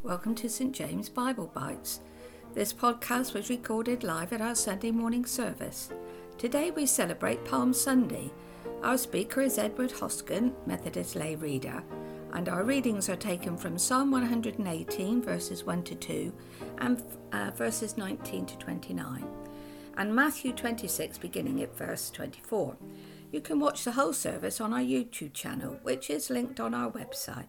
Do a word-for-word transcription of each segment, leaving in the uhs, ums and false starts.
Welcome to Saint James Bible Bites. This podcast was recorded live at our Sunday morning service. Today we celebrate Palm Sunday. Our speaker is Edward Hoskin, Methodist lay reader, and our readings are taken from Psalm one hundred eighteen, verses one to two, and uh, verses nineteen to twenty-nine, and Matthew twenty-six, beginning at verse twenty-four. You can watch the whole service on our YouTube channel, which is linked on our website.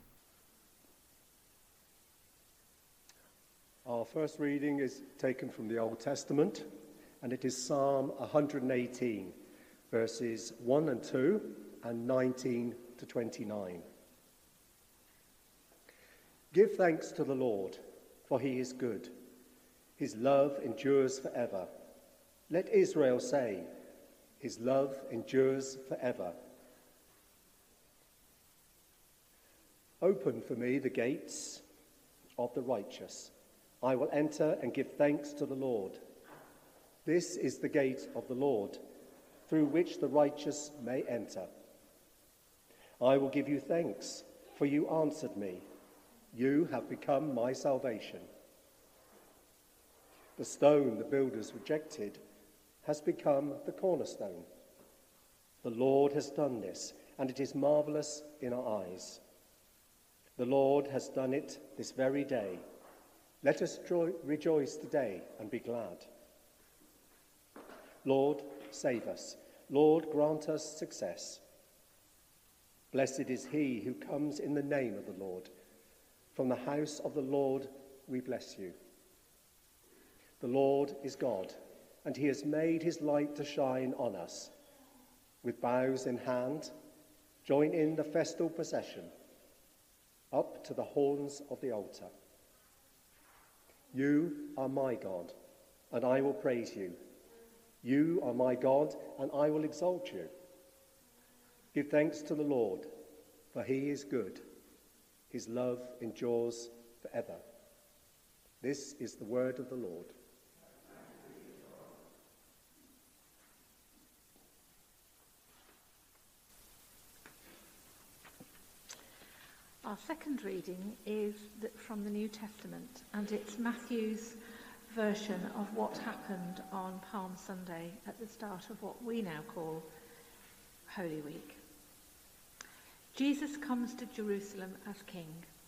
Our first reading is taken from the Old Testament, and it is Psalm one hundred eighteen, verses one and two, and nineteen to twenty-nine. Give thanks to the Lord, for he is good. His love endures forever. Let Israel say, his love endures forever. Open for me the gates of the righteous. I will enter and give thanks to the Lord. This is the gate of the Lord, through which the righteous may enter. I will give you thanks, for you answered me. You have become my salvation. The stone the builders rejected has become the cornerstone. The Lord has done this, and it is marvelous in our eyes. The Lord has done it this very day. Let us joy- rejoice today and be glad. Lord, save us. Lord, grant us success. Blessed is he who comes in the name of the Lord. From the house of the Lord we bless you. The Lord is God, and he has made his light to shine on us. With boughs in hand, join in the festal procession, up to the horns of the altar. You are my God, and I will praise you. You are my God, and I will exalt you. Give thanks to the Lord, for he is good. His love endures forever. This is the word of the Lord. Our second reading is from the New Testament, and it's Matthew's version of what happened on Palm Sunday at the start of what we now call Holy Week. Jesus comes to Jerusalem as king.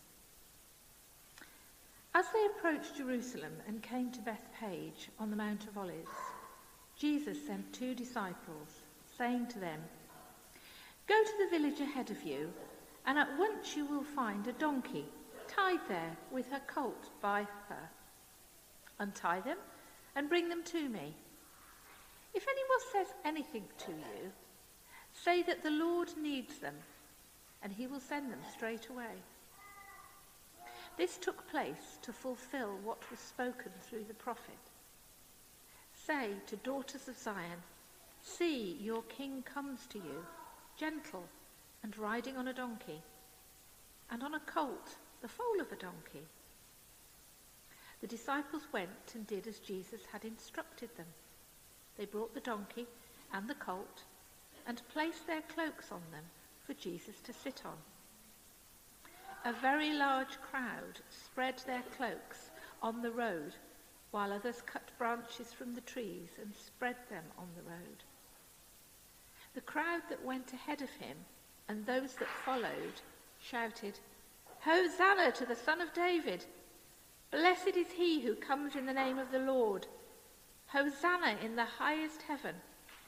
As they approached Jerusalem and came to Bethphage on the Mount of Olives, Jesus sent two disciples, saying to them, "Go to the village ahead of you, and at once you will find a donkey tied there with her colt by her. Untie them and bring them to me. If anyone says anything to you, say that the Lord needs them, and he will send them straight away." This took place to fulfill what was spoken through the prophet. "Say to daughters of Zion, see, your king comes to you, gentle and riding on a donkey, and on a colt, the foal of a donkey." The disciples went and did as Jesus had instructed them. They brought the donkey and the colt and placed their cloaks on them for Jesus to sit on. A very large crowd spread their cloaks on the road, while others cut branches from the trees and spread them on the road. The crowd that went ahead of him and those that followed shouted, "Hosanna to the Son of David! Blessed is he who comes in the name of the Lord! Hosanna in the highest heaven!"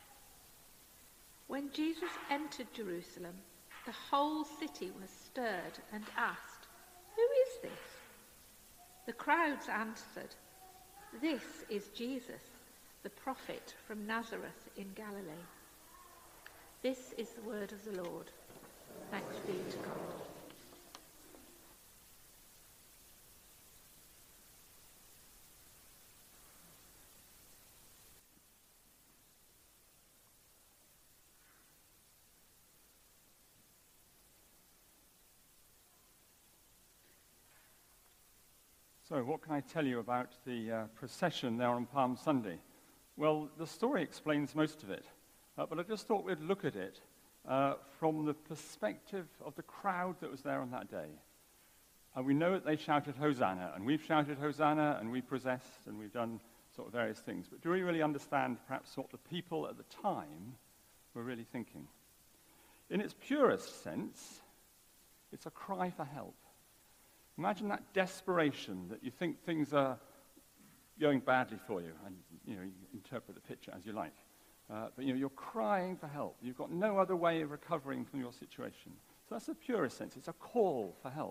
When Jesus entered Jerusalem, the whole city was stirred and asked, "Who is this?" The crowds answered, "This is Jesus, the prophet from Nazareth in Galilee." This is the word of the Lord. Thanks be to God. So what can I tell you about the uh, procession there on Palm Sunday? Well, the story explains most of it, uh, but I just thought we'd look at it uh, from the perspective of the crowd that was there on that day. And we know that they shouted Hosanna, and we've shouted Hosanna, and we've possessed, and we've done sort of various things. But do we really understand perhaps what the people at the time were really thinking? In its purest sense, it's a cry for help. Imagine that desperation that you think things are going badly for you, and you know, you interpret the picture as you like. Uh, but you know, you're crying for help. You've got no other way of recovering from your situation. So that's the purest sense. It's a call for help.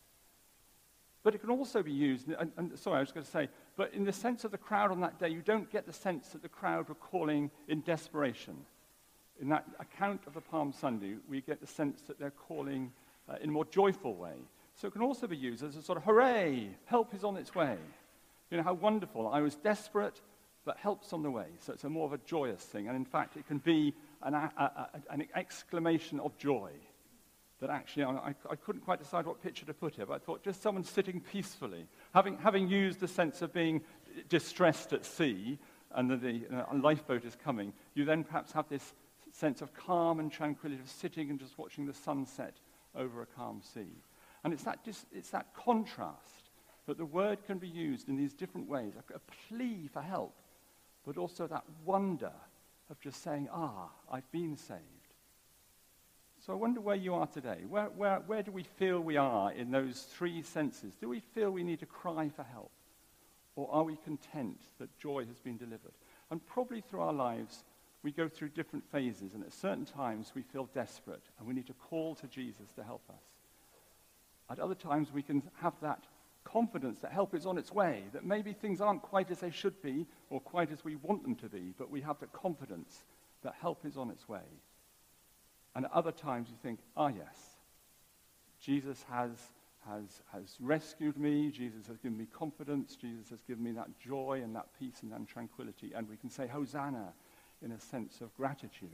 But it can also be used, and, and sorry, I was going to say, but in the sense of the crowd on that day, you don't get the sense that the crowd were calling in desperation. In that account of the Palm Sunday, we get the sense that they're calling uh, in a more joyful way. So it can also be used as a sort of, hooray, help is on its way. You know, how wonderful. I was desperate, but help's on the way. So it's a more of a joyous thing. And in fact, it can be an, a, a, an exclamation of joy. That actually, I, I couldn't quite decide what picture to put here, but I thought just someone sitting peacefully, having, having used the sense of being distressed at sea, and that the uh, lifeboat is coming, you then perhaps have this sense of calm and tranquility of sitting and just watching the sunset over a calm sea. And it's that, dis- it's that contrast that the word can be used in these different ways, a, a plea for help, but also that wonder of just saying, ah, I've been saved. So I wonder where you are today. Where, where, where do we feel we are in those three senses? Do we feel we need to cry for help? Or are we content that joy has been delivered? And probably through our lives, we go through different phases, and at certain times we feel desperate, and we need to call to Jesus to help us. At other times, we can have that confidence that help is on its way, that maybe things aren't quite as they should be, or quite as we want them to be, but we have the confidence that help is on its way. And at other times you think, ah, yes, Jesus has, has, has rescued me, Jesus has given me confidence, Jesus has given me that joy and that peace and that tranquility, and we can say Hosanna in a sense of gratitude.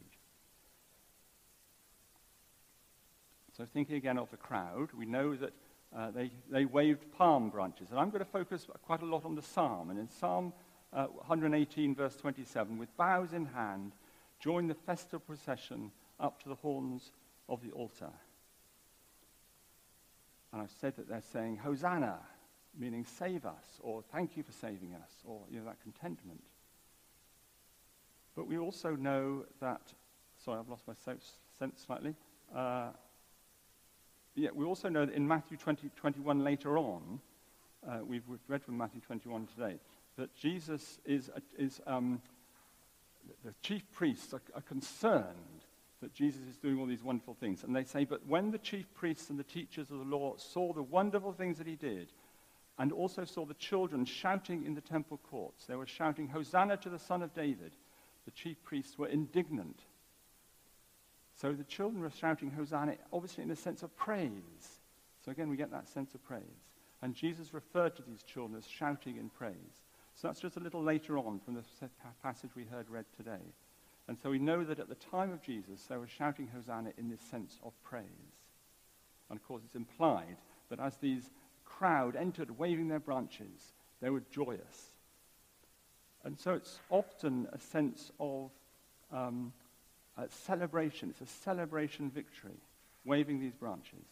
So thinking again of the crowd, we know that uh, they, they waved palm branches. And I'm going to focus quite a lot on the psalm. And in Psalm uh, one eighteen, verse twenty-seven, with boughs in hand, join the festal procession up to the horns of the altar. And I've said that they're saying, Hosanna, meaning save us, or thank you for saving us, or you know, that contentment. But we also know that, sorry, I've lost my sense slightly. Uh, yeah, we also know that in Matthew twenty, twenty-one later on, uh, we've, we've read from Matthew twenty-one today, that Jesus is, is um, the chief priests are, are concerned that Jesus is doing all these wonderful things. And they say, but when the chief priests and the teachers of the law saw the wonderful things that he did, and also saw the children shouting in the temple courts, they were shouting, Hosanna to the Son of David, the chief priests were indignant. So the children were shouting Hosanna, obviously in a sense of praise. So again, we get that sense of praise. And Jesus referred to these children as shouting in praise. So that's just a little later on from the passage we heard read today. And so we know that at the time of Jesus, they were shouting Hosanna in this sense of praise. And of course, it's implied that as these crowd entered waving their branches, they were joyous. And so it's often a sense of um, a celebration. It's a celebration victory, waving these branches.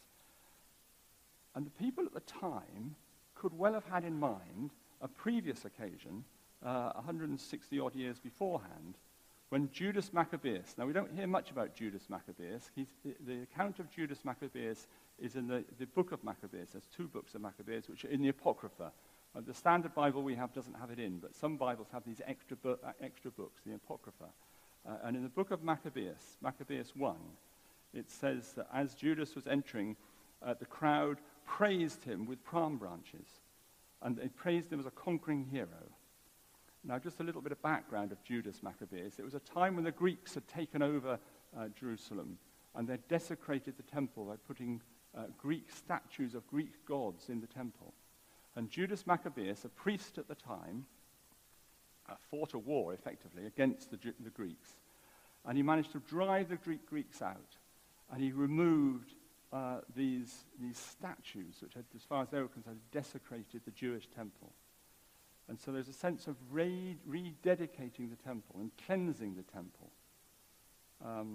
And the people at the time could well have had in mind a previous occasion, uh, one hundred sixty odd years beforehand, when Judas Maccabeus, now we don't hear much about Judas Maccabeus. He's, the, the account of Judas Maccabeus is in the, the book of Maccabeus. There's two books of Maccabeus, which are in the Apocrypha. Uh, the standard Bible we have doesn't have it in, but some Bibles have these extra, bu- uh, extra books, the Apocrypha. Uh, and in the book of Maccabeus, Maccabeus one, it says that as Judas was entering, uh, the crowd praised him with palm branches, and they praised him as a conquering hero. Now, just a little bit of background of Judas Maccabeus. It was a time when the Greeks had taken over uh, Jerusalem, and they desecrated the temple by putting uh, Greek statues of Greek gods in the temple. And Judas Maccabeus, a priest at the time, uh, fought a war, effectively, against the, the Greeks. And he managed to drive the Greek Greeks out, and he removed uh, these, these statues, which had, as far as they were concerned, desecrated the Jewish temple. And so there's a sense of re- rededicating the temple and cleansing the temple. Um,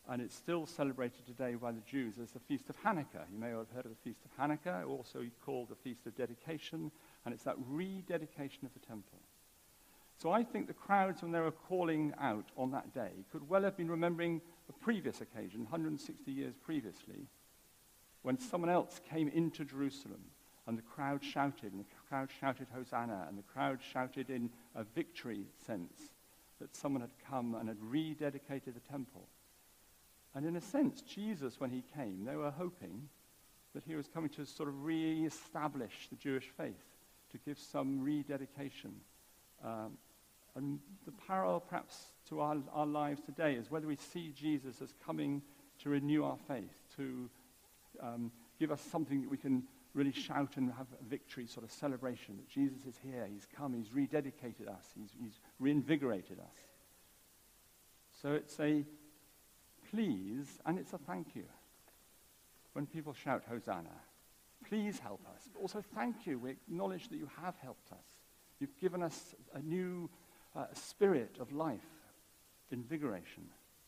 and it's still celebrated today by the Jews as the Feast of Hanukkah. You may have heard of the Feast of Hanukkah, also called the Feast of Dedication, and it's that rededication of the temple. So I think the crowds, when they were calling out on that day, could well have been remembering a previous occasion, one hundred sixty years previously, when someone else came into Jerusalem, and the crowd shouted, and the crowd shouted Hosanna, and the crowd shouted in a victory sense that someone had come and had rededicated the temple. And in a sense, Jesus, when he came, they were hoping that he was coming to sort of re-establish the Jewish faith, to give some rededication. Um, and the parallel perhaps to our, our lives today is whether we see Jesus as coming to renew our faith, to um, give us something that we can really shout and have a victory sort of celebration, that Jesus is here, he's come, he's rededicated us, he's, he's reinvigorated us. So it's a please and it's a thank you. When people shout Hosanna, please help us, but also thank you. We acknowledge that you have helped us. You've given us a new uh, spirit of life, invigoration.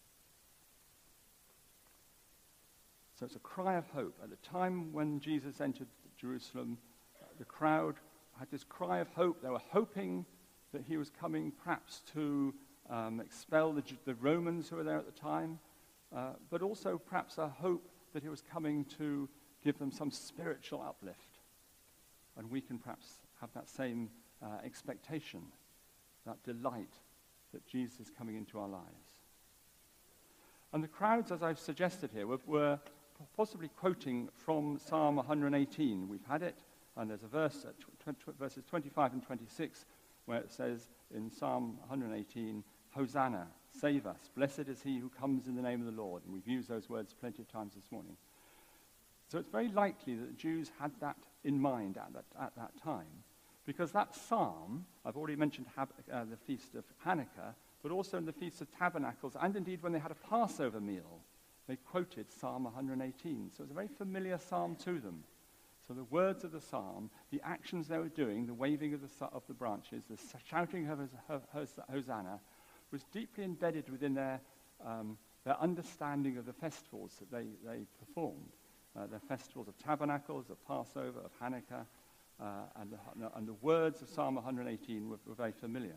So it's a cry of hope. At the time when Jesus entered Jerusalem, uh, the crowd had this cry of hope. They were hoping that he was coming perhaps to um, expel the, the Romans who were there at the time, uh, but also perhaps a hope that he was coming to give them some spiritual uplift. And we can perhaps have that same uh, expectation, that delight that Jesus is coming into our lives. And the crowds, as I've suggested here, were, were possibly quoting from Psalm one hundred eighteen. We've had it, and there's a verse, at tw- tw- verses twenty-five and twenty-six, where it says in Psalm one hundred eighteen, Hosanna, save us, blessed is he who comes in the name of the Lord. And we've used those words plenty of times this morning. So it's very likely that the Jews had that in mind at that, at that time, because that psalm, I've already mentioned Hab- uh, the Feast of Hanukkah, but also in the Feast of Tabernacles, and indeed when they had a Passover meal, they quoted Psalm one hundred eighteen. So it's a very familiar psalm to them. So the words of the psalm, the actions they were doing, the waving of the, of the branches, the shouting of Hosanna, was deeply embedded within their, um, their understanding of the festivals that they, they performed. Uh, the festivals of Tabernacles, of Passover, of Hanukkah, uh, and, the, and the words of Psalm one hundred eighteen were, were very familiar.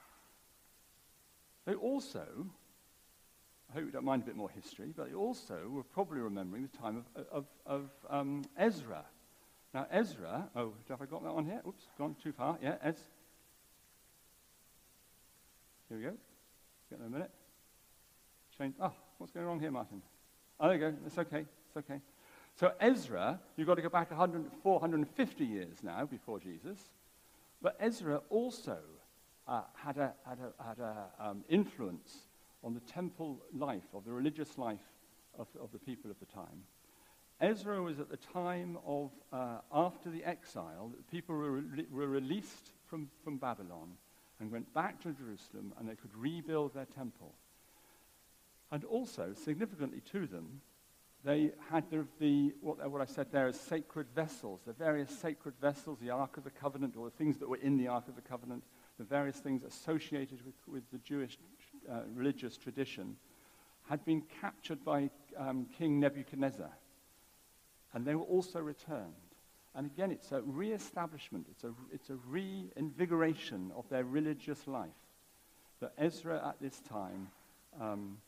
They also, I hope you don't mind a bit more history, but they also were probably remembering the time of, of, of um, Ezra. Now Ezra, oh, have I got that on here? Oops, gone too far. Yeah, Ez. Here we go. Get there a minute. Change. Oh, what's going wrong here, Martin? Oh, there you go. It's okay. It's okay. So Ezra, you've got to go back one hundred, four hundred fifty years now before Jesus. But Ezra also uh, had a had a had a um, influence on the temple life, of the religious life of, of the people of the time. Ezra was at the time of uh, after the exile, that people were, re- were released from, from Babylon and went back to Jerusalem, and they could rebuild their temple. And also, significantly to them, they had the, the what, what I said there as sacred vessels, the various sacred vessels, the Ark of the Covenant, or the things that were in the Ark of the Covenant, the various things associated with, with the Jewish uh, religious tradition, had been captured by um, King Nebuchadnezzar. And they were also returned. And again, it's a re-establishment, it's a, it's a reinvigoration of their religious life, that Ezra at this time um,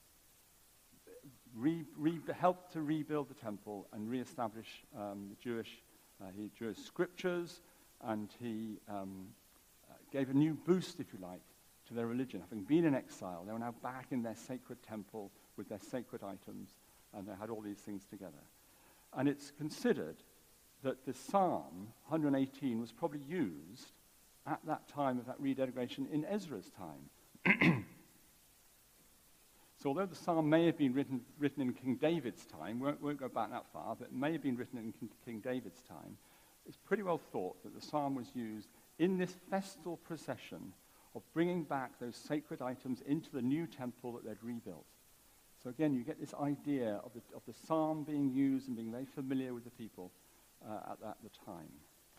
Re, re, helped to rebuild the temple and re-establish um, the Jewish, uh, he, Jewish scriptures, and he um, uh, gave a new boost, if you like, to their religion. Having been in exile, they were now back in their sacred temple with their sacred items, and they had all these things together. And it's considered that the Psalm one hundred eighteen was probably used at that time of that rededication in Ezra's time. So although the psalm may have been written, written in King David's time, we won't, won't go back that far, but it may have been written in King, King David's time, it's pretty well thought that the psalm was used in this festal procession of bringing back those sacred items into the new temple that they'd rebuilt. So again, you get this idea of the, of the psalm being used and being very familiar with the people uh, at that the time.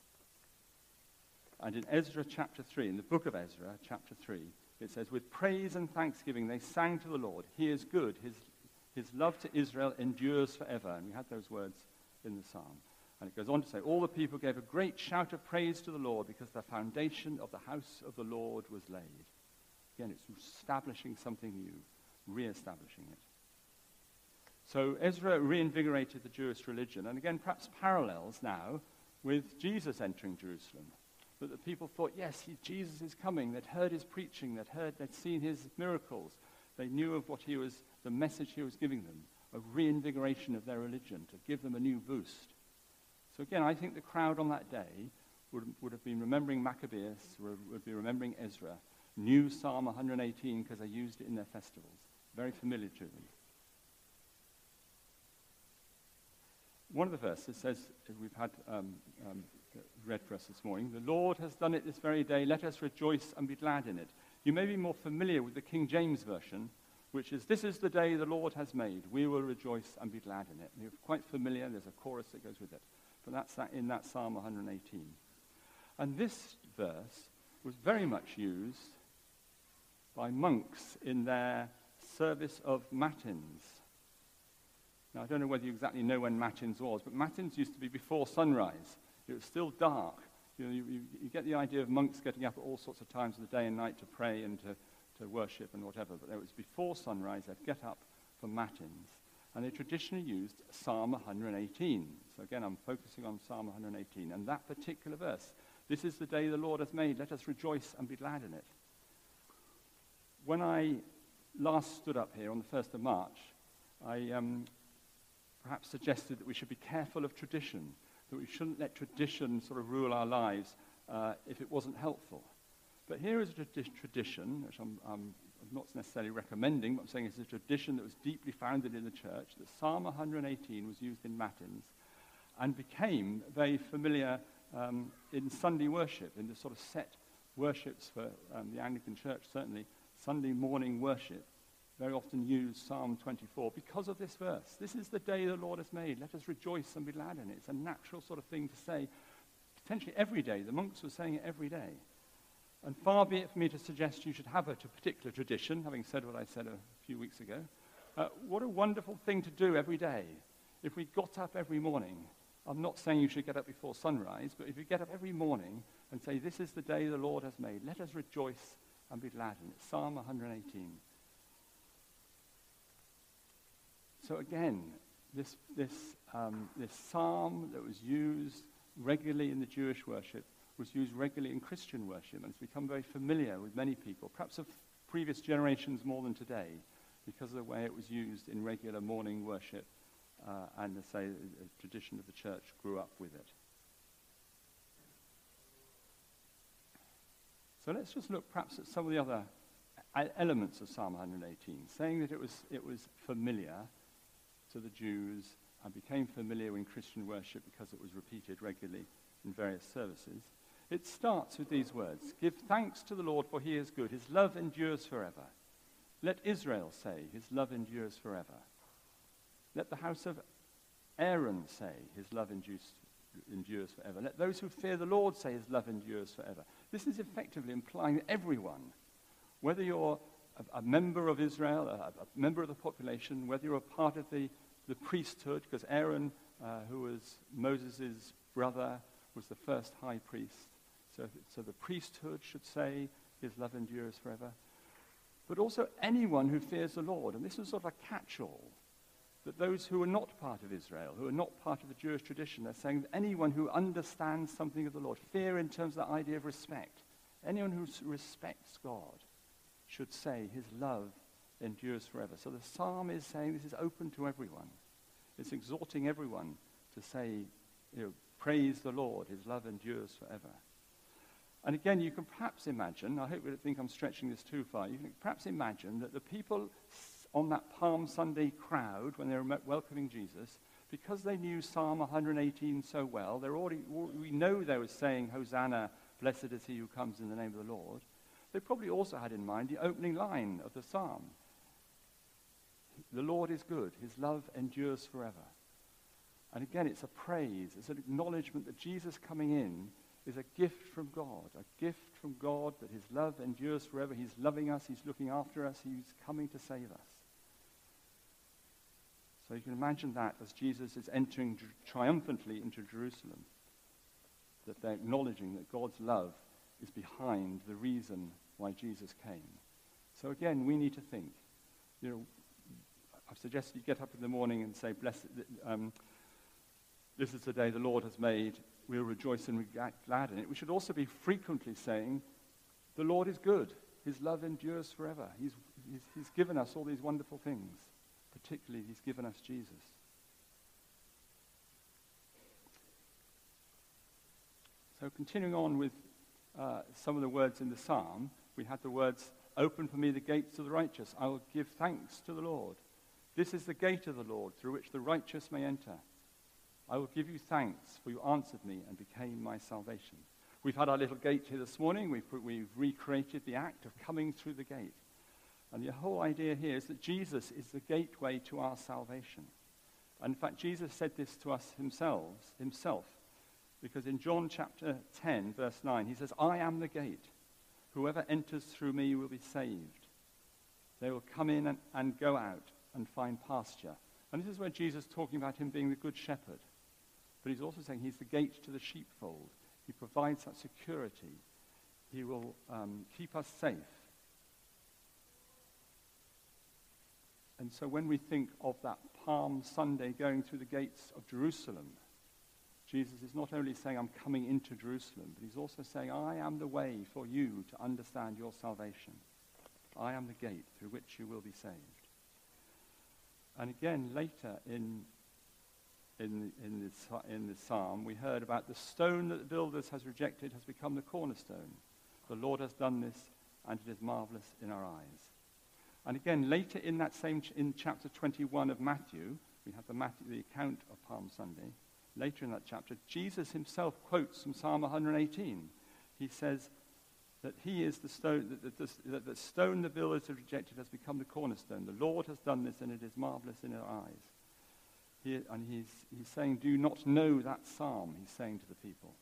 And in Ezra chapter three, in the book of Ezra, chapter three, it says, with praise and thanksgiving they sang to the Lord. He is good. His His love to Israel endures forever. And we had those words in the psalm. And it goes on to say, all the people gave a great shout of praise to the Lord because the foundation of the house of the Lord was laid. Again, it's establishing something new, re-establishing it. So Ezra reinvigorated the Jewish religion, and again, perhaps parallels now with Jesus entering Jerusalem. That the people thought, yes, he, Jesus is coming. They'd heard his preaching, they'd heard, they'd seen his miracles. They knew of what he was, the message he was giving them, a reinvigoration of their religion, to give them a new boost. So again, I think the crowd on that day would, would have been remembering Maccabeus, would, would be remembering Ezra, knew Psalm one eighteen because they used it in their festivals. Very familiar to them. One of the verses says, as we've had um, um, read for us this morning, the Lord has done it this very day, let us rejoice and be glad in it. You may be more familiar with the King James Version, which is, this is the day the Lord has made, we will rejoice and be glad in it. And you're quite familiar, there's a chorus that goes with it. But that's that in that Psalm one eighteen. And this verse was very much used by monks in their service of matins. Now, I don't know whether you exactly know when matins was, but matins used to be before sunrise. It was still dark. You know, you, you, you get the idea of monks getting up at all sorts of times of the day and night to pray and to, to worship and whatever, but it was before sunrise. They'd get up for matins. And they traditionally used Psalm one eighteen. So again, I'm focusing on Psalm one eighteen. And that particular verse, this is the day the Lord has made, let us rejoice and be glad in it. When I last stood up here on the first of March, I um, perhaps suggested that we should be careful of tradition, that we shouldn't let tradition sort of rule our lives uh, if it wasn't helpful. But here is a tradi- tradition, which I'm, I'm not necessarily recommending, but I'm saying it's a tradition that was deeply founded in the church, that Psalm one eighteen was used in matins and became very familiar um, in Sunday worship, in the sort of set worships for um, the Anglican Church, certainly. Sunday morning worship very often use Psalm twenty-four because of this verse. This is the day the Lord has made. Let us rejoice and be glad in it. It's a natural sort of thing to say, potentially every day. The monks were saying it every day. And far be it for me to suggest you should have a particular tradition, having said what I said a few weeks ago. Uh, what a wonderful thing to do every day. If we got up every morning, I'm not saying you should get up before sunrise, but if you get up every morning and say, this is the day the Lord has made, let us rejoice and be glad in it. Psalm one eighteen. So again, this, this, um, this psalm that was used regularly in the Jewish worship was used regularly in Christian worship, and it's become very familiar with many people, perhaps of previous generations more than today, because of the way it was used in regular morning worship, uh, and to say the tradition of the church grew up with it. So let's just look perhaps at some of the other elements of Psalm one eighteen, saying that it was, it was familiar to the Jews and became familiar in Christian worship because it was repeated regularly in various services. It starts with these words, give thanks to the Lord for he is good, his love endures forever. Let Israel say, his love endures forever. Let the house of Aaron say, his love endures, endures forever. Let those who fear the Lord say, his love endures forever. This is effectively implying that everyone, whether you're a, a member of Israel, a, a member of the population, whether you're a part of the, the priesthood, because Aaron, uh, who was Moses' brother, was the first high priest. So, so the priesthood should say, his love endures forever. But also anyone who fears the Lord. And this is sort of a catch-all, that those who are not part of Israel, who are not part of the Jewish tradition, they're saying that anyone who understands something of the Lord, fear in terms of the idea of respect, anyone who respects God should say his love endures forever. So the psalm is saying this is open to everyone. It's exhorting everyone to say, you know, praise the Lord, his love endures forever. And again, you can perhaps imagine, I hope you don't think I'm stretching this too far, you can perhaps imagine that the people on that Palm Sunday crowd, when they were welcoming Jesus, because they knew Psalm one eighteen so well, they're already, we know they were saying, Hosanna, blessed is he who comes in the name of the Lord. They probably also had in mind the opening line of the psalm. The Lord is good, his love endures forever. And again, it's a praise, it's an acknowledgement that Jesus coming in is a gift from God, a gift from God that his love endures forever. He's loving us, he's looking after us, he's coming to save us. So you can imagine that as Jesus is entering tri- triumphantly into Jerusalem, that they're acknowledging that God's love is behind the reason why Jesus came. So again, we need to think, you know, I've suggested you get up in the morning and say, blessed, um, this is the day the Lord has made, we'll rejoice and be glad in it. We should also be frequently saying, the Lord is good, his love endures forever. He's, he's, he's given us all these wonderful things, particularly he's given us Jesus. So continuing on with uh, some of the words in the psalm, we had the words, open for me the gates of the righteous. I will give thanks to the Lord. This is the gate of the Lord through which the righteous may enter. I will give you thanks, for you answered me and became my salvation. We've had our little gate here this morning. We've, put, we've recreated the act of coming through the gate. And the whole idea here is that Jesus is the gateway to our salvation. And in fact, Jesus said this to us himself, himself, because in John chapter ten, verse nine, he says, I am the gate. Whoever enters through me will be saved. They will come in and, and go out and find pasture. And this is where Jesus is talking about him being the good shepherd. But he's also saying he's the gate to the sheepfold. He provides that security. He will um, keep us safe. And so when we think of that Palm Sunday going through the gates of Jerusalem, Jesus is not only saying, I'm coming into Jerusalem, but he's also saying, I am the way for you to understand your salvation. I am the gate through which you will be saved. And again, later in, in, in, this, in this psalm, we heard about the stone that the builders has rejected has become the cornerstone. The Lord has done this, and it is marvelous in our eyes. And again, later in that same, ch- in chapter twenty-one of Matthew, we have the, Matthew, the account of Palm Sunday. Later in that chapter, Jesus himself quotes from Psalm one hundred eighteen. He says that he is the stone, that the, that the stone the builders have rejected has become the cornerstone. The Lord has done this, and it is marvelous in our eyes. He, and he's, he's saying, do you not know that psalm, he's saying to the people.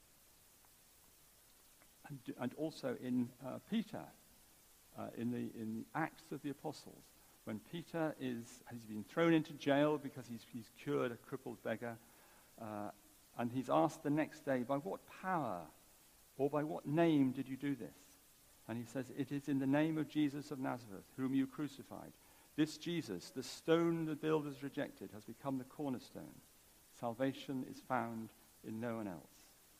And, and also in uh, Peter, uh, in, the, in the Acts of the Apostles, when Peter is, has been thrown into jail because he's, he's cured a crippled beggar, Uh, and he's asked the next day, by what power or by what name did you do this? And he says, it is in the name of Jesus of Nazareth, whom you crucified. This Jesus, the stone the builders rejected, has become the cornerstone. Salvation is found in no one else.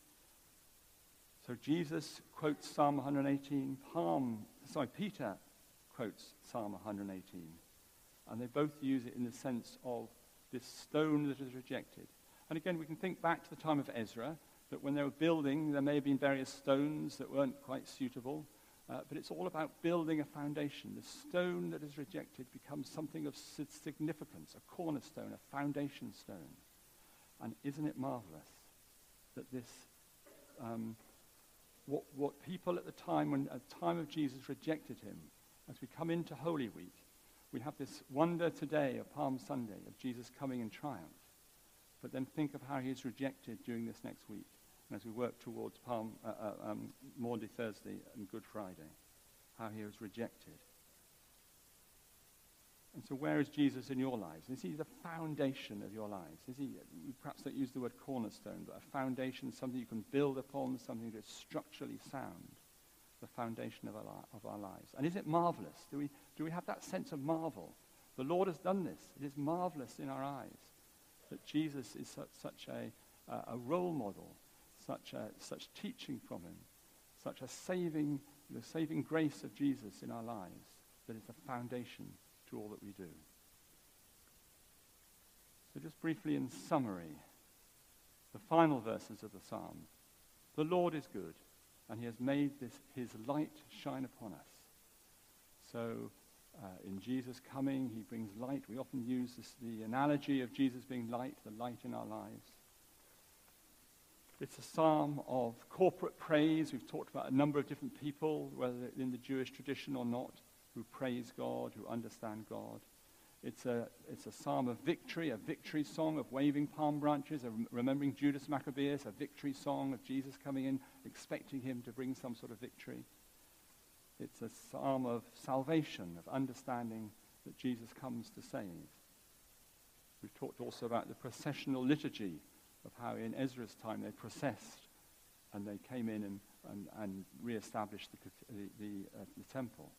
So Jesus quotes Psalm one hundred eighteen. Palm, sorry, Peter quotes Psalm one hundred eighteen. And they both use it in the sense of this stone that is rejected. And again, we can think back to the time of Ezra, that when they were building, there may have been various stones that weren't quite suitable, uh, but it's all about building a foundation. The stone that is rejected becomes something of significance, a cornerstone, a foundation stone. And isn't it marvelous that this, um, what, what people at the time, when at the time of Jesus rejected him, as we come into Holy Week, we have this wonder today of Palm Sunday, of Jesus coming in triumph. But then think of how he is rejected during this next week, and as we work towards Palm, uh, uh, um, Maundy Thursday and Good Friday, how he was rejected. And so where is Jesus in your lives? Is he the foundation of your lives? Is he, we perhaps don't use the word cornerstone, but a foundation, something you can build upon, something that's structurally sound, the foundation of our, li- of our lives. And is it marvelous? Do we, do we have that sense of marvel? The Lord has done this. It is marvelous in our eyes that Jesus is such, such a, uh, a role model, such, a, such teaching from him, such a saving, the saving grace of Jesus in our lives, that is the foundation to all that we do. So just briefly in summary, the final verses of the psalm. The Lord is good, and he has made this, his light shine upon us. So uh, in Jesus coming, he brings light. We often use this, the analogy of Jesus being light, the light in our lives. It's a psalm of corporate praise. We've talked about a number of different people, whether in the Jewish tradition or not, who praise God, who understand God. It's a, it's a psalm of victory, a victory song of waving palm branches, a remembering Judas Maccabeus, a victory song of Jesus coming in, expecting him to bring some sort of victory. It's a psalm of salvation, of understanding that Jesus comes to save. We've talked also about the processional liturgy of how in Ezra's time they processed and they came in and, and, and re-established the, the, the, uh, the temple.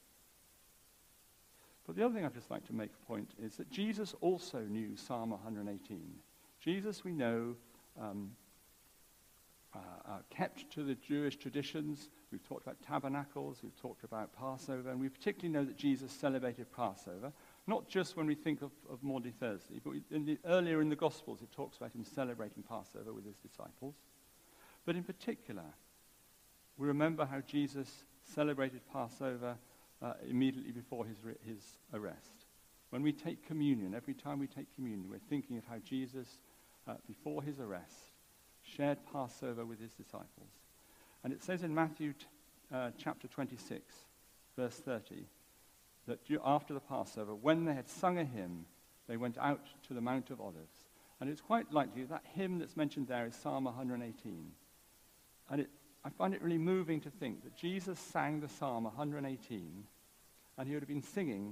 But the other thing I'd just like to make a point is that Jesus also knew Psalm one eighteen. Jesus, we know, um, uh, uh, kept to the Jewish traditions. We've talked about tabernacles, we've talked about Passover, and we particularly know that Jesus celebrated Passover, not just when we think of, of Maundy Thursday, but we, in the, earlier in the Gospels it talks about him celebrating Passover with his disciples. But in particular, we remember how Jesus celebrated Passover uh, immediately before his, his arrest. When we take communion, every time we take communion, we're thinking of how Jesus, uh, before his arrest, shared Passover with his disciples. And it says in Matthew t- uh, chapter twenty-six, verse thirty, that after the Passover, when they had sung a hymn, they went out to the Mount of Olives. And it's quite likely that hymn that's mentioned there is Psalm one eighteen. And it, I find it really moving to think that Jesus sang the Psalm one eighteen, and he would have been singing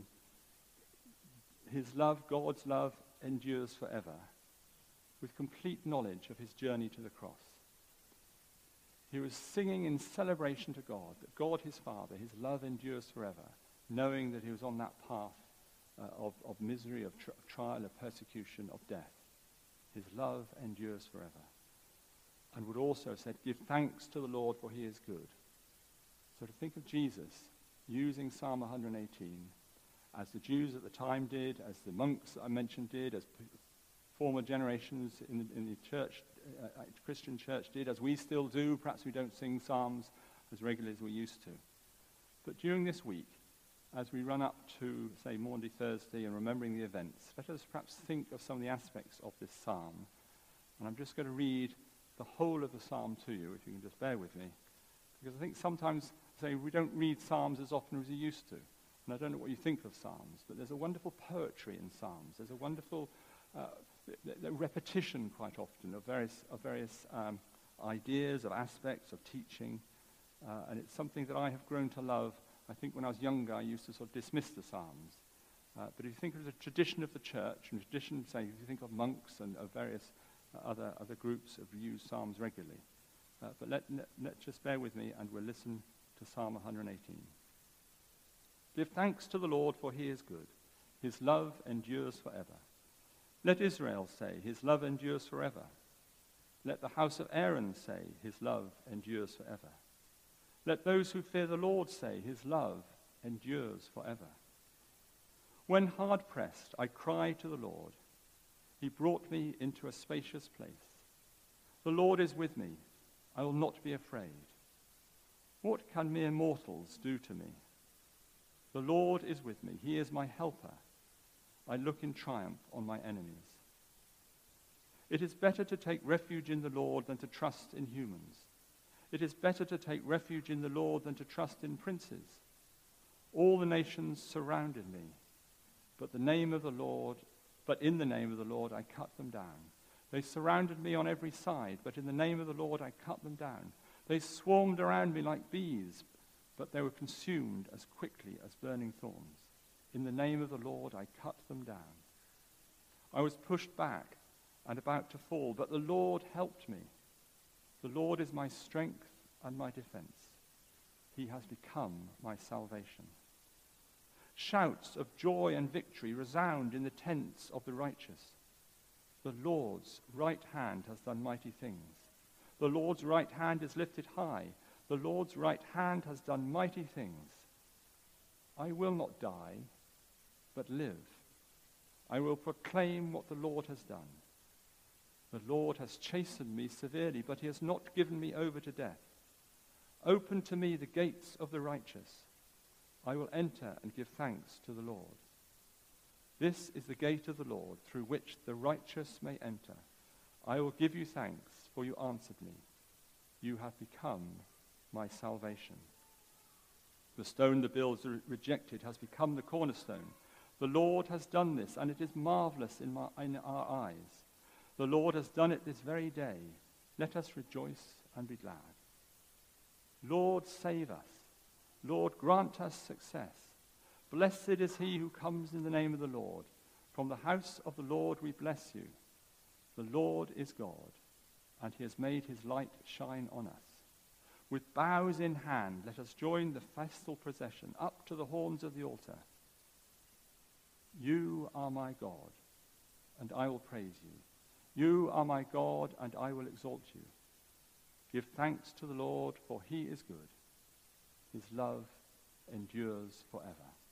his love, God's love, endures forever, with complete knowledge of his journey to the cross. He was singing in celebration to God, that God his Father, his love endures forever, knowing that he was on that path uh, of, of misery, of, tr- of trial, of persecution, of death. His love endures forever. And would also have said, give thanks to the Lord, for he is good. So to think of Jesus using Psalm one eighteen, as the Jews at the time did, as the monks I mentioned did, as p- former generations in the, in the church, uh, Christian church did, as we still do. Perhaps we don't sing psalms as regularly as we used to. But during this week, as we run up to, say, Maundy Thursday and remembering the events, let us perhaps think of some of the aspects of this psalm. And I'm just going to read the whole of the psalm to you, if you can just bear with me. Because I think sometimes, say, we don't read psalms as often as we used to. And I don't know what you think of psalms, but there's a wonderful poetry in psalms. There's a wonderful uh, th- th- repetition quite often of various, of various um, ideas, of aspects, of teaching. Uh, and it's something that I have grown to love. I think when I was younger, I used to sort of dismiss the psalms. Uh, but if you think of the tradition of the church, and tradition, say, if you think of monks and of various uh, other, other groups have used psalms regularly. Uh, but let, let, let just bear with me, and we'll listen to Psalm one eighteen. Give thanks to the Lord, for he is good. His love endures forever. Let Israel say, his love endures forever. Let the house of Aaron say, his love endures forever. Let those who fear the Lord say, his love endures forever. When hard-pressed, I cried to the Lord. He brought me into a spacious place. The Lord is with me. I will not be afraid. What can mere mortals do to me? The Lord is with me. He is my helper. I look in triumph on my enemies. It is better to take refuge in the Lord than to trust in humans. It is better to take refuge in the Lord than to trust in princes. All the nations surrounded me, but the name of the Lord, but in the name of the Lord I cut them down. They surrounded me on every side, but in the name of the Lord I cut them down. They swarmed around me like bees, but they were consumed as quickly as burning thorns. In the name of the Lord I cut them down. I was pushed back and about to fall, but the Lord helped me. The Lord is my strength and my defense. He has become my salvation. Shouts of joy and victory resound in the tents of the righteous. The Lord's right hand has done mighty things. The Lord's right hand is lifted high. The Lord's right hand has done mighty things. I will not die, but live. I will proclaim what the Lord has done. The Lord has chastened me severely, but he has not given me over to death. Open to me the gates of the righteous. I will enter and give thanks to the Lord. This is the gate of the Lord, through which the righteous may enter. I will give you thanks, for you answered me. You have become my salvation. The stone the builders re- rejected has become the cornerstone. The Lord has done this, and it is marvelous in, my, in our eyes. The Lord has done it this very day. Let us rejoice and be glad. Lord, save us. Lord, grant us success. Blessed is he who comes in the name of the Lord. From the house of the Lord we bless you. The Lord is God, and he has made his light shine on us. With boughs in hand, let us join the festal procession up to the horns of the altar. You are my God, and I will praise you. You are my God, and I will exalt you. Give thanks to the Lord, for he is good. His love endures forever.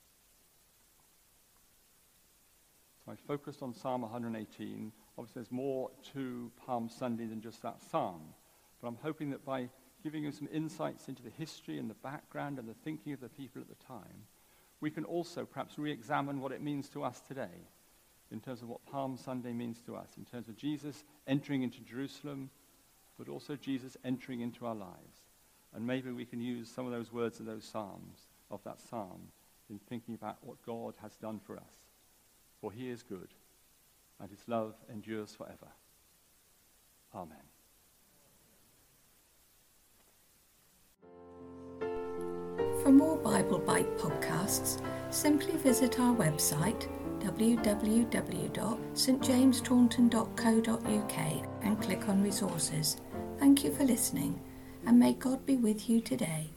So I focused on Psalm one hundred eighteen. Obviously, there's more to Palm Sunday than just that psalm. But I'm hoping that by giving you some insights into the history and the background and the thinking of the people at the time, we can also perhaps re-examine what it means to us today in terms of what Palm Sunday means to us, in terms of Jesus entering into Jerusalem, but also Jesus entering into our lives. And maybe we can use some of those words of those psalms, of that psalm, in thinking about what God has done for us. For he is good, and his love endures forever. Amen. For more Bible Bite podcasts, simply visit our website w w w dot st james taunton dot co dot u k and click on resources. Thank you for listening, and may God be with you today.